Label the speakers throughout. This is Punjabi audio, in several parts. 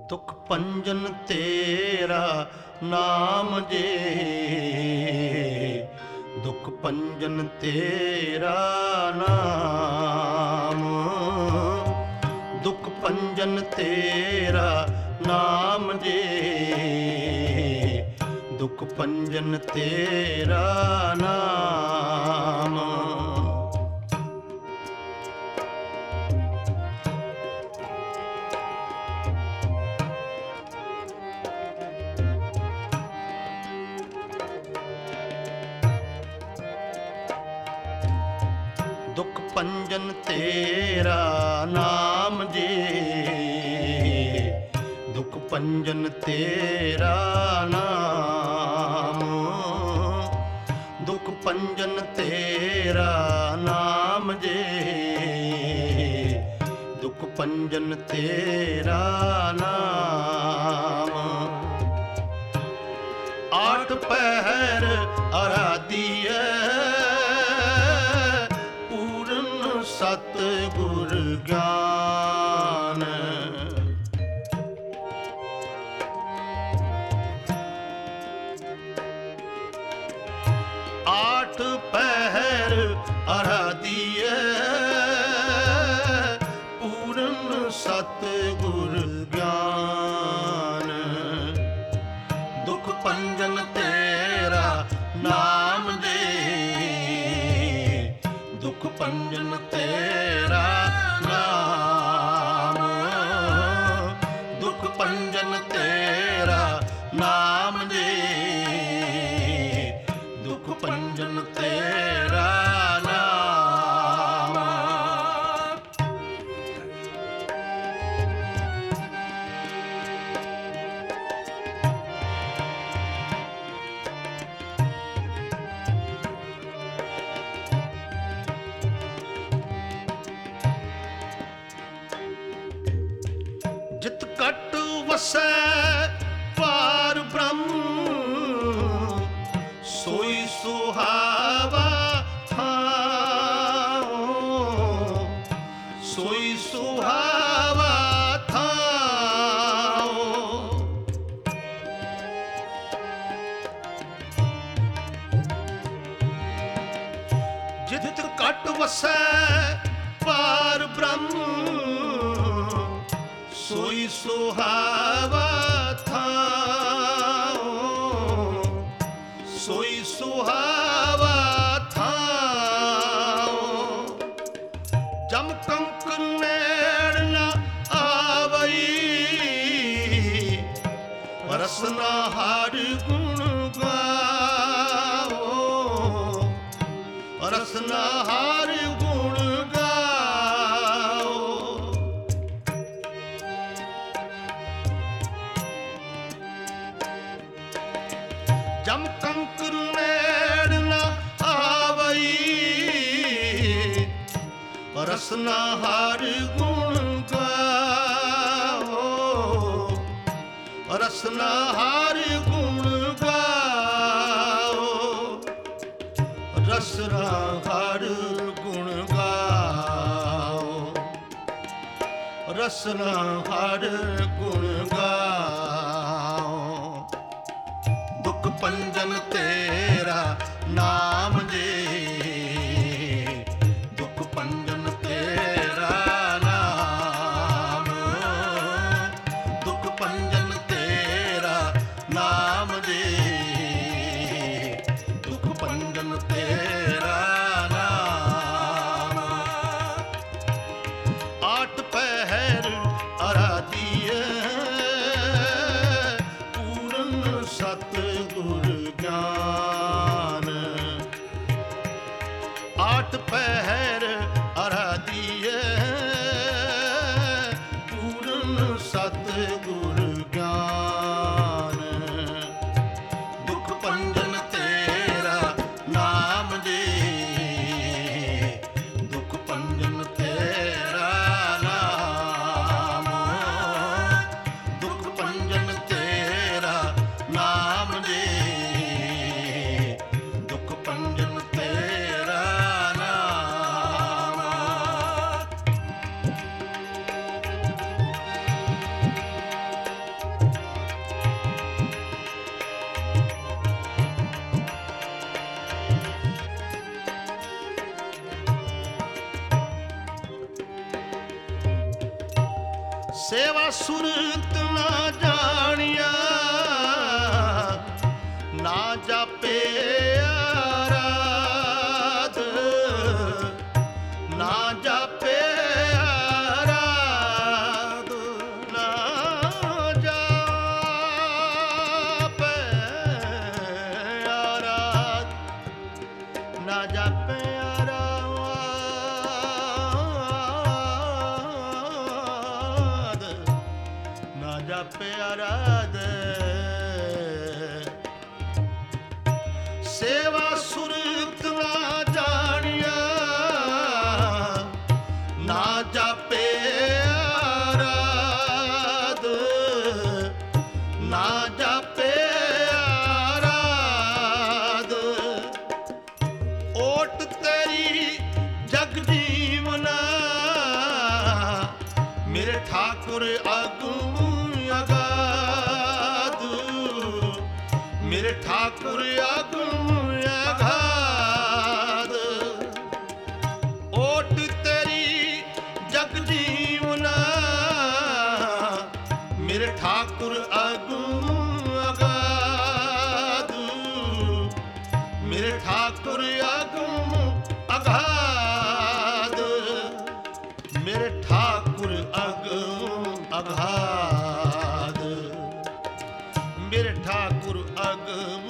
Speaker 1: ਦੁਖ ਭੰਜਨ ਤੇਰਾ ਨਾਮ ਜੇ, ਦੁਖ ਭੰਜਨ ਤੇਰਾ ਨਾਮ, ਦੁਖ ਭੰਜਨ ਤੇਰਾ ਨਾਮ ਜੇ, ਦੁਖ ਭੰਜਨ ਤੇਰਾ ਨਾਮ। ਦੁਖ ਭੰਜਨ ਤੇਰਾ ਨਾਮ ਜੇ, ਦੁਖ ਭੰਜਨ ਤੇਰਾ ਨਾਮ, ਦੁਖ ਭੰਜਨ ਤੇਰਾ ਨਾਮ ਜੇ, ਦੁਖ ਭੰਜਨ ਤੇਰਾ ਨਾਮ। ਆਠ ਪਹਿਰ ਅਰਾਧੀਐ ਸਤਿਗੁਰ ਗਿਆਨ, ਆਠ ਪਹਿਰ ਅਰਾਧੀਐ ਪੂਰਨ ਸਤਿਗੁਰ ਗਿਆਨ। ਦੁਖ ਭੰਜਨ ਤੇਰਾ ਨਾਮ ਜੇ, ਦੁਖ ਭੰਜਨ ਤੇਰਾ ਨਾਮ, ਦੁਖ ਭੰਜਨ ਤੇਰਾ ਨਾਮ ਜੇ, ਦੁਖ ਭੰਜਨ ਤੇਰਾ ਨਾਮ। ਜਿਤ ਘਟ ਵਸੈ ਪਾਰ ਬ੍ਰਹਮ, ਸੋਈ ਸੁਹਾਵਾ ਥਾਂ, ਸੋਈ ਸੁਹਾਵਾ ਥਾਂ। ਜਿਤ ਘਟ ਵਸੈ ਪਾਰ ਬ੍ਰਹਮ, ਸੋਈ ਸੁਹਾਵਾ ਥਾਂ, ਸੋਈ ਸੁਹਾਵਾ ਥਾਂ। ਜਮ ਕੰਕ ਨੈਣ ਨ ਆਵਈ, ਰਸਨਾ ਹਰ ਗੁਣ ਗਾਓ, ਰਸਨਾ ਹਰ ਗੁਣ ਗਾਓ। ਜਮ ਕੰਕਰ ਨੈਣ ਨ ਆਵਈ, ਰਸਨਾ ਹਰ ਗੁਣ ਗਾਓ, ਰਸਨਾ ਹਰ ਗੁਣ ਗਾਓ, ਰਸਨਾ ਹਰ ਗੁਣ ਗਾਓ, ਰਸਨਾ ਹਰ ਗੁਣ ਗਾਓ। ਦੁਖ ਭੰਜਨ ਤੇਰਾ ਨਾਮ ਜੇ, ਦੁਖ ਭੰਜਨ ਤੇਰਾ ਨਾਮ, ਦੁਖ ਭੰਜਨ ਤੇਰਾ ਨਾਮ ਜੇ, ਦੁਖ ਭੰਜਨ ਤੇਰਾ ਨਾਮ। ਆਠ ਪਹਿਰ ਅਰਾਧੀਐ ਪੂਰਨ ਸਤਿਗੁਰ ਗਿਆਨ, ਆਠ ਪਹਿਰ ਅਰਾਧੀਐ ਪੂਰਨ ਸਤਿਗੁਰ ਗਿਆਨ। ਦੁਖ ਭੰਜਨ ਤੇਰਾ ਨਾਮ ਜੇ, ਦੁਖ ਭੰਜਨ ਤੇਰਾ ਨਾਮ, ਦੁਖ ਭੰਜਨ ਤੇਰਾ ਨਾਮ ਜੇ, ਦੁਖ ਭੰਜਨ ਤੇਰਾ ਨਾਮ। ਸੇਵਾ ਸੁਰਤ ਨਾ ਜਾਣਿਆ, ਨਾ ਜਾਪੇ ਆਰਾਧ, ਨਾ ਜਾਪੇ ਆਰਾਧ, ਨਾ ਜਾਪੇ ਆਰਾਧ, ਨਾ ਜਾਪੇ ਆਰਾਧ, ਨਾ ਜਾਪੇ ਆਰਾਧ। ਸੇਵਾ ਸੁਰਤ ਨਾ ਜਾਣਿਆ, ਨਾ ਜਾਪੇ ਆਰਾਧ, ਨਾ ਜਾਪੇ ਆਰਾਧ। ਓਟ ਤੇਰੀ ਜਗ ਜੀਵਨਾ, ਮੇਰੇ ਠਾਕੁਰ ਅਗਮ ਅਗਾਧ, ਮੇਰੇ ਠਾਕੁਰ ਅਗਮ ਅਗਾਧ। ਓਟ ਤੇਰੀ ਜਗ ਜੀਵਨਾ, ਮੇਰੇ ਠਾਕੁਰ ਅਗਮ ਅਗਾਧ, ਮੇਰੇ ਠਾਕੁਰ ਅਗਮ ਅਗਾਧ, ਮੇਰੇ ਠਾਕੁਰ ਅਗਮ ਅਗਾਧ, ਮੇਰੇ ਠਾਕੁਰ ਅਗਮ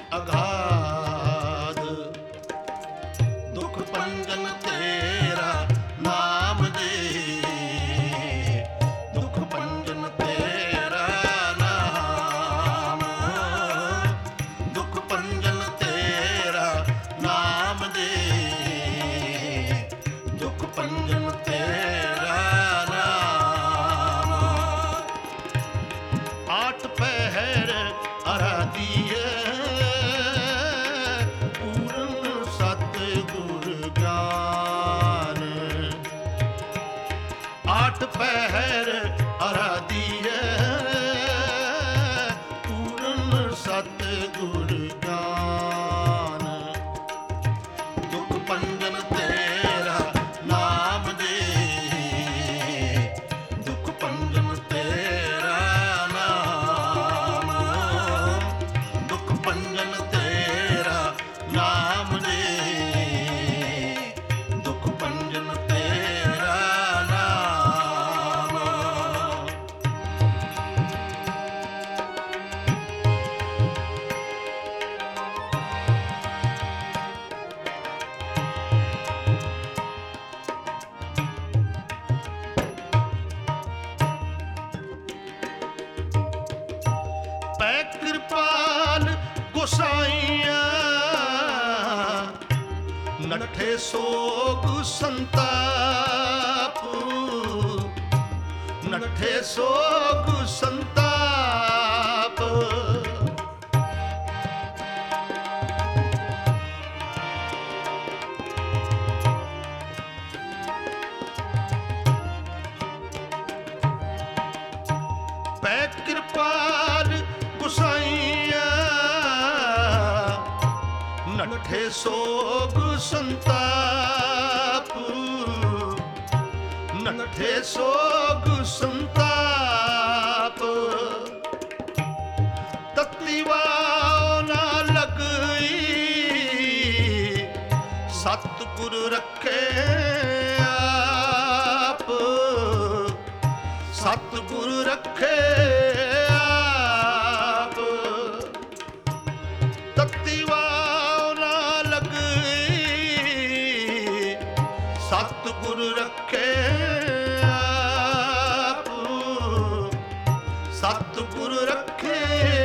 Speaker 1: ਅਗਾਧ। ਦੁਖ ਭੰਜਨ ਤੇਰਾ ਨਾਮ ਦੇ, ਦੁਖ ਭੰਜਨ ਤੇਰਾ ਨਾਮ, ਦੁਖ ਭੰਜਨ ਤੇਰਾ ਨਾਮ ਦੇ, ਦੁਖ ਭੰਜਨ ਤੇਰਾ ਨਾਮ। ਆਠ ਪਹਿਰ ਅਰਾਧੀਏ, ਪੂਰਨ ਸਤਿਗੁਰ ਗਿਆਨ। ਆਠ ਪਹਿਰ ਅਰਾਧੀਏ, ਪੂਰਨ ਸਤਿਗੁਰ ਗਿਆਨ। ਦੁਖ ਭੰਜਨ ਤੇਰਾ ਨਾਮ ਦੇ, ਦੁਖ ਭੰਜਨ ਤੇਰਾ ਨਾਮ, ਦੁਖ ਭੰਜਨ ਤੇਰਾ ਨਾਮ ਦੇ, ਦੁਖ ਭੰਜਨ ਤੇਰਾ ਨਾਮ। ਪੈ ਕਿਰਪਾਲ ਗੁਸਾਈਆਂ, ਨੱਠੇ ਸੋਗ ਸੰਤਾਪ, ਨੱਠੇ ਸੋਗ ਸੰਤਾਪ। ਪੈ ਕਿਰਪਾਲ ਗੁਸਾਈਆਂ, ਨੱਠੇ ਸੋਗ ਸੰਤਾਪ, ਨੱਠੇ ਸੋਗ ਸੰਤਾਪ। ਤਤੀ ਵਾਹ ਨਾ ਲਗਈ, ਸਤਿਗੁਰ ਰੱਖੇ ਆਪ, ਸਤਿਗੁਰ ਰੱਖੇ ਆਪ। ਤਤੀ ਵਾਹ ਨਾ ਲਗਈ, ਸਤਿਗੁਰ ਰੱਖੇ ਆਪ, ਸਤਿਗੁਰ ਰੱਖੇ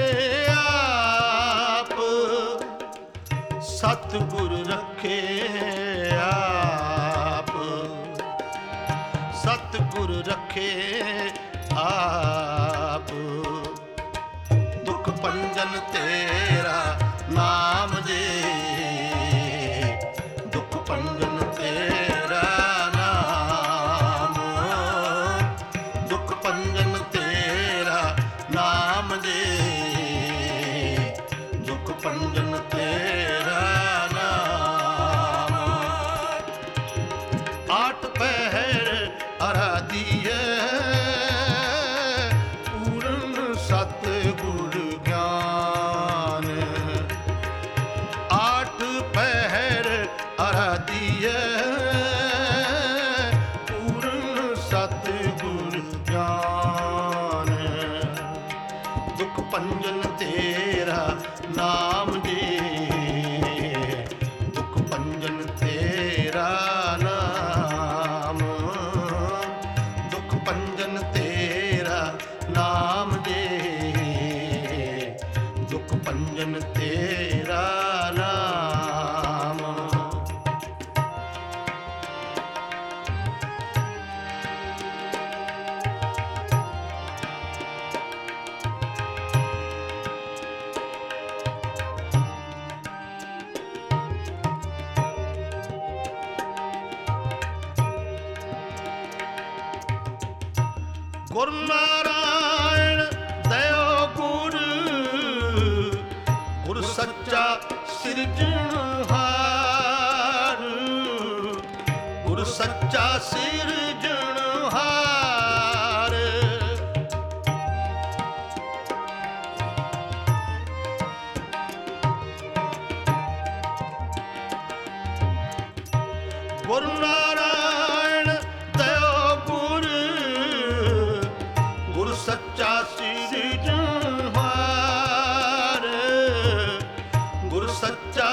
Speaker 1: ਆਪ, ਸਤਿਗੁਰ ਰੱਖੇ ਆਪ, ਸਤਿਗੁਰ ਰੱਖੇ ਆਪ। ਦੁਖ ਭੰਜਨ ਤੇਰਾ ਨਾਮ ਦੇ, ਦੁਖ ਭੰਜਨ ਤੇਰਾ ਨਾਮ, ਦੁਖ ਭੰਜਨ ਤੇਰਾ ਨਾਮ ਦੇ, ਦੁਖ ਭੰਜਨ ਤੇਰਾ ਨਾਮ। ਆਠ ਪਹਿਰ ਅਰਾਧੀਏ, ਗੁਰ ਨਾਰਾਇਣ ਦਇਓ ਗੁਰ, ਗੁਰ ਸੱਚਾ ਸਿਰਜਣਹਾਰ, ਗੁਰ ਸੱਚਾ ਸਿਰਜਣਹਾਰ। ਗੁਰ ਨਾਰਾਇਣ ਦਇਓ ਗੁਰ, ਗੁਰ ਸੱਚਾ ਸਿਰਜਣਹਾਰ, ਗੁਰ ਸੱਚਾ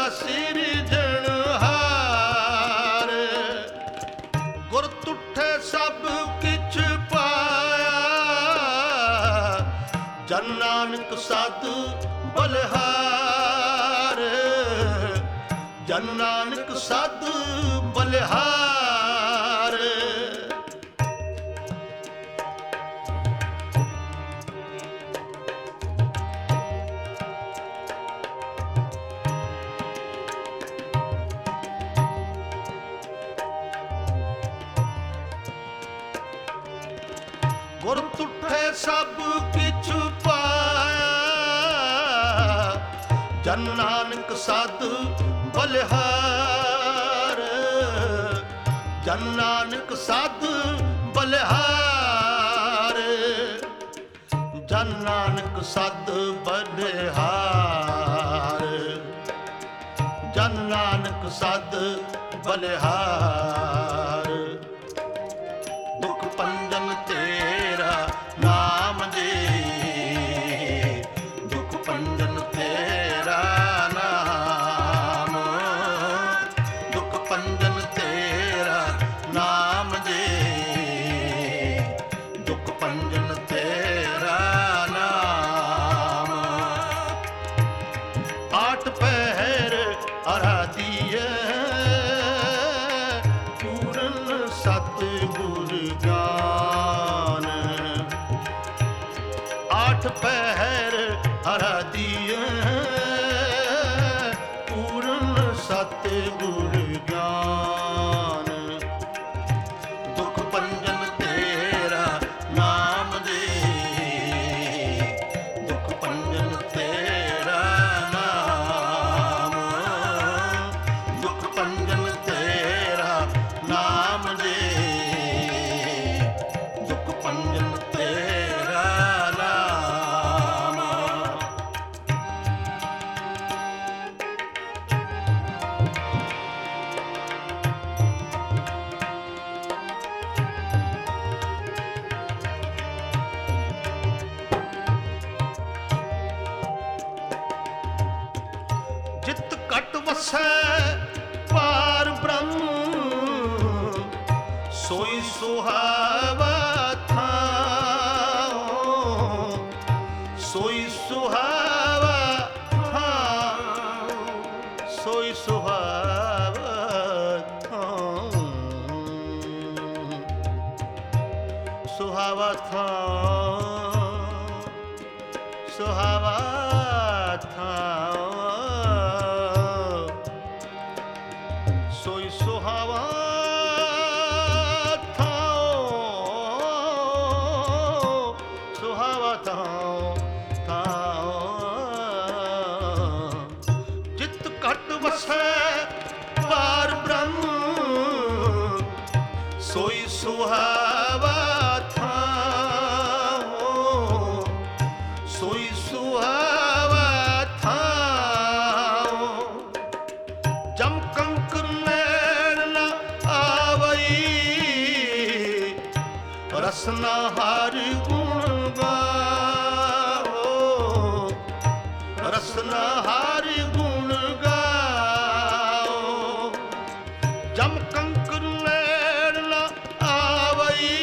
Speaker 1: ਸਿਰਜਣਹਾਰ। ਗੁਰ ਤੁਠੇ ਸਭ ਕਿਛ ਪਾਇਆ, ਜਨ ਨਾਨਕ ਸਦ ਬਲਿਹਾਰ, ਜਨ ਨਾਨਕ ਸਦ ਬਲਿਹਾਰ। ਗੁਰ ਤੁਠੇ ਸਭ ਕਿਛ ਪਾਇਆ, ਜਨ ਨਾਨਕ ਸਦ ਬਲਿਹਾਰ, ਜਨ ਨਾਨਕ ਸਦ ਬਲਿਹਾਰ। ਜਨ ਨਾਨਕ ਸਦ ਬਲਿਹਾਰ, ਜਨ ਨਾਨਕ ਸਦ ਬਲਿਹਾਰ। ਦੁਖ ਭੰਜਨ ਤੇਰਾ ਨਾਮ ਦੇ, ਦੁਖ ਭੰਜਨ ਤੇਰਾ ਨਾਮ, ਦੁਖ ਭੰਜਨ ਤੇਰਾ ਨਾਮ ਦੇ, ਦੁਖ ਭੰਜਨ ਤੇਰਾ ਨਾਮ। ਆਠ ਪਹਿਰ ਅਰਾਧੀਏ, ਪੂਰਨ ਸਤਿਗੁਰ ਗਿਆਨ। ਆਠ ਪਹਿਰ ਅਰਾਧੀਏ, ਪੂਰਨ ਸਤਿਗੁਰ ਗਿਆਨ। ਦੁਖ ਭੰਜਨ ਤੇਰਾ ਨਾਮ ਦੇ, ਦੁਖ ਭੰਜਨ ਤੇਰਾ ਨਾਮ, ਦੁਖ ਭੰਜਨ ਤੇਰਾ ਨਾਮ ਦੇ, ਦੁਖ ਭੰਜਨ ਤੇਰਾ ਨਾਮ। ਜਿਤ ਘਟ ਵਸੈ ਪਾਰ ਬ੍ਰਹਮ, ਸੋਈ ਸੁਹਾਵਾ ਥਾਂ, ਸੋਈ ਸੁਹਾਵਾ ਥਾਂ, ਸੋਈ ਸੁਹਾਵਾ ਥਾਂ, ਸੁਹਾਵਾ ਥਾਂ, ਸੁਹਾਵਾ ਥਾਂ, ਸੋਈ ਸੁਹਾਵਾ ਥਾਂ, ਸੁਹਾਵਾ ਥਾਂ, ਥਾਂ। ਜਿਤ ਘਟ ਵਸੈ ਪਾਰ ਬ੍ਰਹਮ, ਸੋਈ ਸੁਹਾਵਾ ਥਾਂ, ਸੋਈ ਸੁਹਾਵਾ ਥਾਂ। ਜਮ ਕੰਕਰ ਨੈਣ ਨ ਆਵਈ, ਰਸਨਾ ਹਰ ਗੁਣ ਗਾਓ, ਰਸਨਾ ਹਰ ਗੁਣ ਗਾਓ। ਜਮ ਕੰਕਰ ਨੈਣ ਨ ਆਵਈ,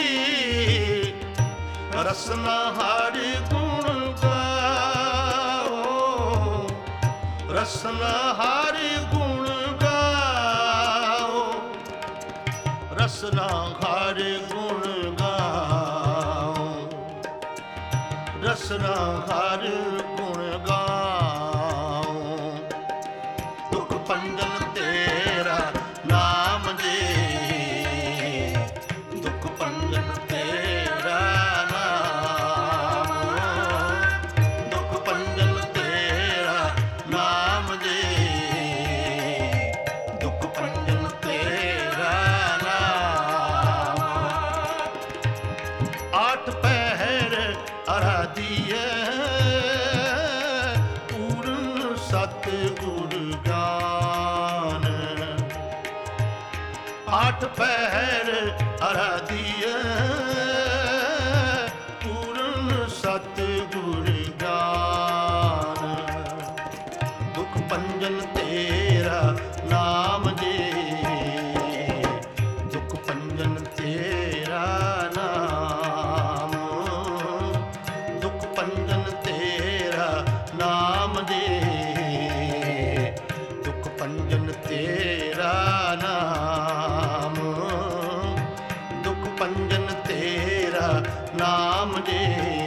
Speaker 1: ਰਸਨਾ ਹਰ ਗੁਣ ਗਾਓ, ਰਸਨਾ ਹਰ ਗੁਣ ਗਾਓ, ਰਸਨਾ ਹਰ ਗੁਣ ਗਾਓ, ਰਸਨਾ ਹਰ ਗੁਣ ਗਾਓ। ਦੁਖ ਭੰਜਨ ਤੇਰਾ ਨਾਮ ਦੇ, ਦੁਖ ਭੰਜਨ ਤੇਰਾ ਪੰਜਨ ਤੇਰਾ ਨਾਮ, ਦੁਖ ਪੰਜਨ ਤੇਰਾ ਨਾਮ ਦੇ, ਦੁਖ ਪੰਜਨ ਤੇਰਾ ਨਾਮ, ਦੁਖ ਪੰਜਨ ਤੇਰਾ ਨਾਮ ਦੇ।